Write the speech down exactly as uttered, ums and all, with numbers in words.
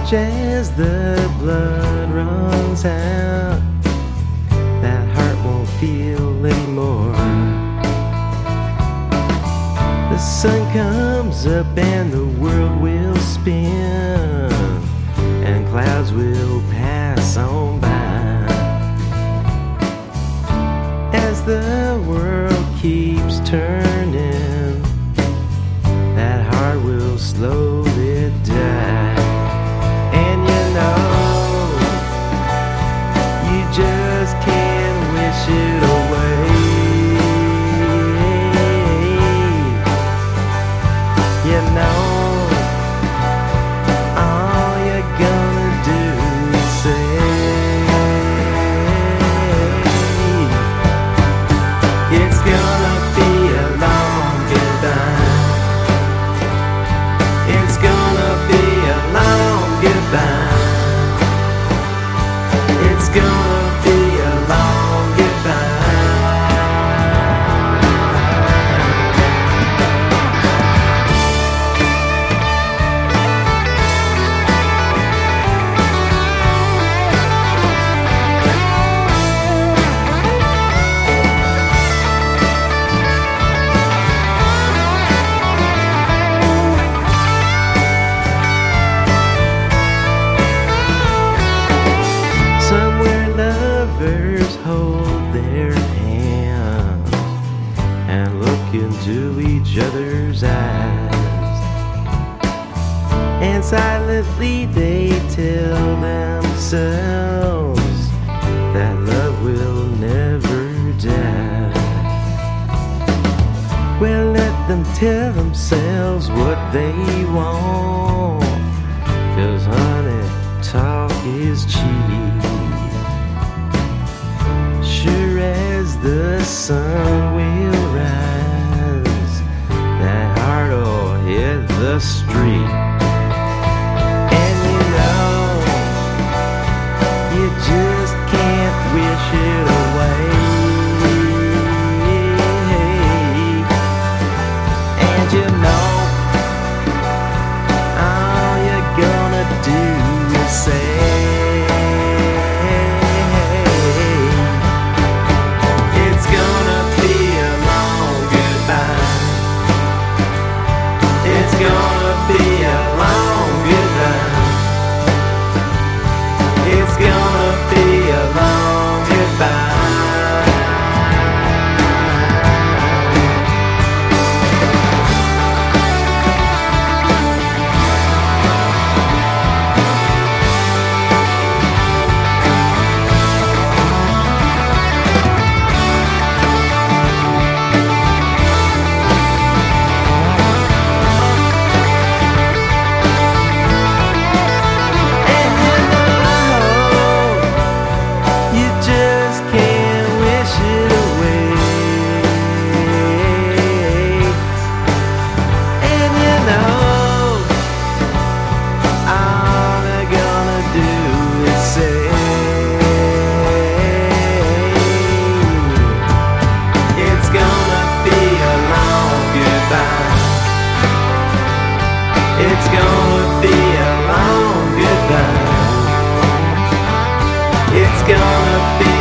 Watch as the blood runs out. That heart won't feel anymore. The sun comes up and the world will spin, and clouds will pass on by. As the world keeps turning, that heart will slowly die. And you know, you just can't wish it away. You know, all you're gonna do is say, it's gonna be a long goodbye. It's gonna be a long goodbye. It's gonna be a long goodbye. Somewhere lovers hold their hands and look into each other's eyes, and silently they tell themselves that love will never die. Well, let them tell themselves what they want, 'cause honey, talk is cheap. Sure as the sun will rise, that heart'll hit the street. And you know, you just can't wish it away. And you know, all you're gonna do is say, it's gonna be a long goodbye. It's gonna be a long goodbye. It's gonna be a long goodbye. It's gonna be a long goodbye. It's gonna be